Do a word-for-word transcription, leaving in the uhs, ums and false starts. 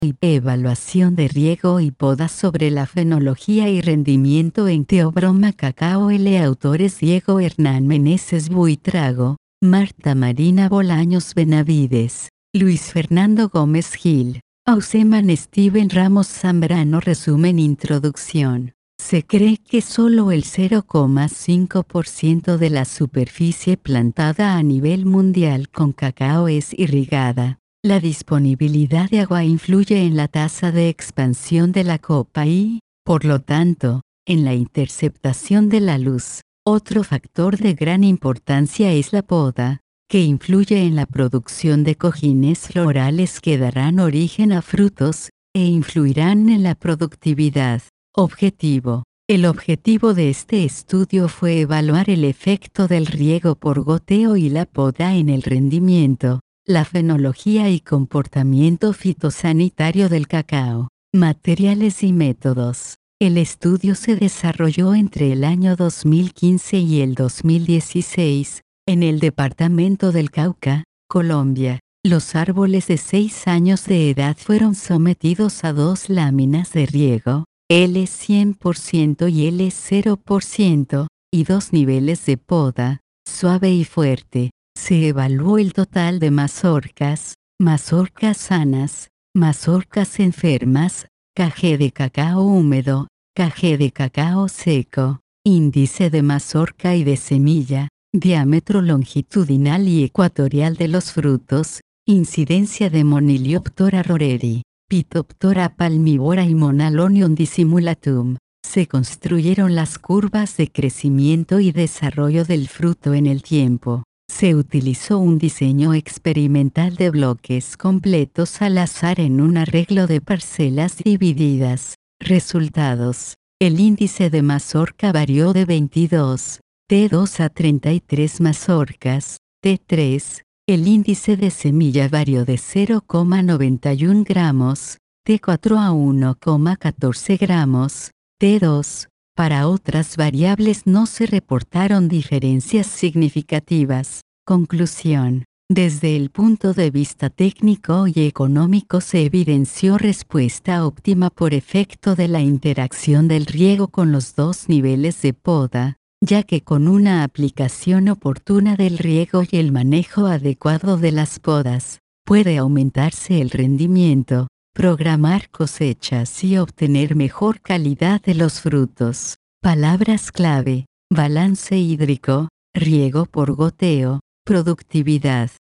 y evaluación de riego y poda sobre la fenología y rendimiento en Teobroma Cacao. L. Autores: Diego Hernán Meneses Buitrago, Marta Marina Bolaños Benavides, Luis Fernando Gómez Gil, Auseman Steven Ramos Zambrano. Resumen. Introducción. Se cree que solo el cero coma cinco por ciento de la superficie plantada a nivel mundial con cacao es irrigada. La disponibilidad de agua influye en la tasa de expansión de la copa y, por lo tanto, en la interceptación de la luz. Otro factor de gran importancia es la poda, que influye en la producción de cojines florales que darán origen a frutos, e influirán en la productividad. Objetivo. El objetivo de este estudio fue evaluar el efecto del riego por goteo y la poda en el rendimiento, la fenología y comportamiento fitosanitario del cacao. Materiales y métodos. El estudio se desarrolló entre el año dos mil quince y el dos mil dieciséis, en el departamento del Cauca, Colombia. Los árboles de seis años de edad fueron sometidos a dos láminas de riego, L cien por ciento y L cero por ciento, y dos niveles de poda, suave y fuerte. Se evaluó el total de mazorcas, mazorcas sanas, mazorcas enfermas, kg de cacao húmedo, kg de cacao seco, índice de mazorca y de semilla, diámetro longitudinal y ecuatorial de los frutos, incidencia de Monilioptora roreri, Pitoptora palmivora y Monalonion dissimulatum. Se construyeron las curvas de crecimiento y desarrollo del fruto en el tiempo. Se utilizó un diseño experimental de bloques completos al azar en un arreglo de parcelas divididas. Resultados. El índice de mazorca varió de veintidós, T dos a treinta y tres mazorcas, T tres. El índice de semilla varió de cero coma noventa y uno gramos, T cuatro a uno coma catorce gramos, T dos. Para otras variables no se reportaron diferencias significativas. Conclusión. Desde el punto de vista técnico y económico se evidenció respuesta óptima por efecto de la interacción del riego con los dos niveles de poda, ya que con una aplicación oportuna del riego y el manejo adecuado de las podas, puede aumentarse el rendimiento, programar cosechas y obtener mejor calidad de los frutos. Palabras clave: balance hídrico, riego por goteo, productividad.